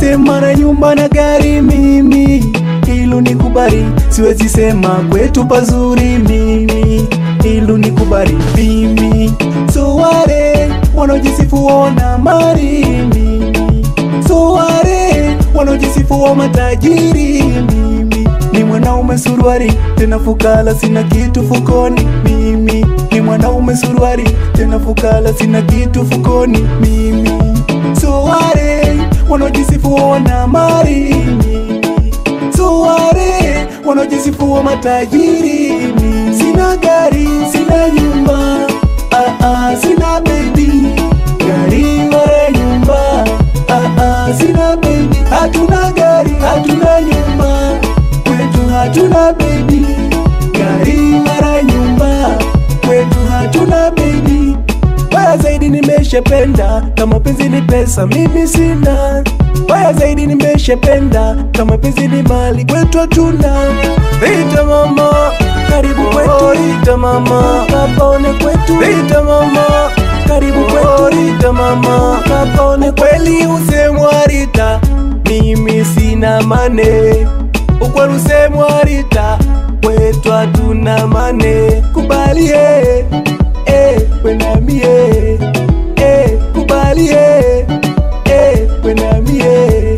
kusema na nyumba na gari mimi, hilo nikubali, siwezi sema kwetu pazuri mimi, hilo nikubali mimi. So wale wanaojisifu wana mali mimi, so wale wanaojisifu wa matajiri mimi, ni mwanaume suruari tena fukara, sina kitu fukoni mimi, ni mwanaume suruari tena fukara, sina kitu fukoni mimi. So wale wanaojisifu wana mali mimi, so wale wanaojisifu wa matajiri mimi, sina gari, sina nyumba, sina baby, gari wala nyumba, sina baby, hatuna gari, hatuna nyumba, kwetu hatuna baby, gari wala nyumba, kwetu hatuna baby. Baya zaidi nimeshapenda, kama penzi ni pesa mimi sina. Baya zaidi nimeshapenda, kama penzi ni mali kwetu hatuna. Rita mama, karibu kwetu Rita mama, kapaone kwetu Rita mama, karibu kwetu Rita mama, kapaone kweli usemwa Rita, mimi sina mane. Ukweli usemwa Rita, kwetu hatuna mane. Kubali wenamie, kubali wenamie.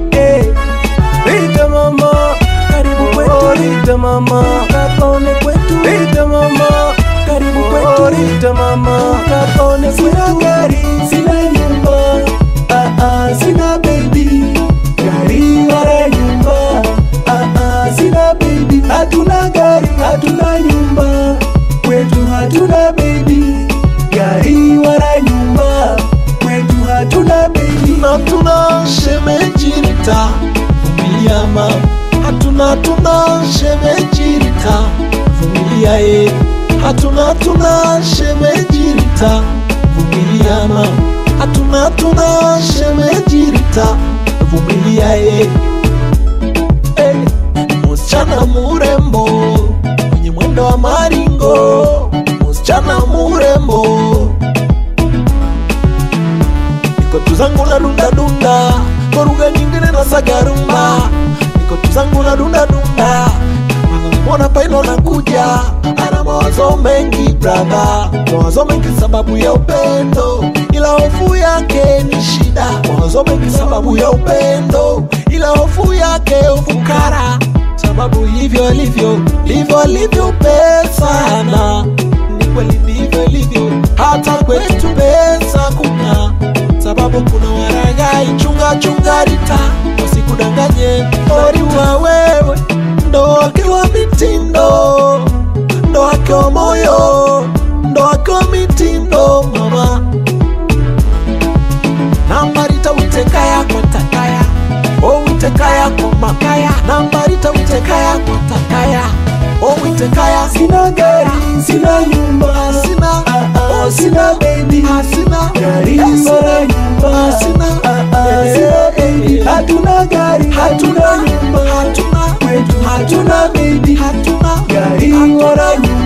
Rita mama, karibu kwetu Rita mama, kapaone kwetu Rita mama, karibu kwetu Rita mama, kapaone kwetu. Sina gari, sina nyumba, sina baby, gari wala nyumba, sina baby, hatuna gari, hatuna nyumba, kwetu hatuna baby, gari wala nyumba, kwetu hatuna baby. Hatuna shemeji Rita, vumilia mama. Hatuna shemeji Rita, vumilia Hatuna shemeji Rita, vumilia mama. Hatuna shemeji Rita, vumilia Msichana murembo mwenye mwendo wa maringo, msichana murembo, niko tuzangu na dunda dunda, kwa lugha nyingine na sagarumba. Niko tuzangu na dunda dunda, mwana paino na kuja, ana mawazo mengi brother, mawazo mengi sababu ya upendo, ila hofu yake ni shida. Mawazo mengi sababu ya upendo, ila hofu yake ufukara, sababu hivyo livyo pesa na ni kweli ndivyo ilivyo, hata kwetu pesa kuna, sababu kuna waragai. Chunga Rita, usikudanganye oriwa wewe, ndo wake wa mitindo, ndo wake wa moyo, ndo wake wa mitindo mama. Namba Rita utekaya kwa takaya, utekaya kwa makaya. Namba Rita utekaya kwa takaya, utekaya. Sina gari, sina nyumba, sina sina baby, sina gari wala nyumba, sina baby, hatuna gari, hatuna nyumba, hatuna kwetu hatuna baby, hatuna gari wala nyumba.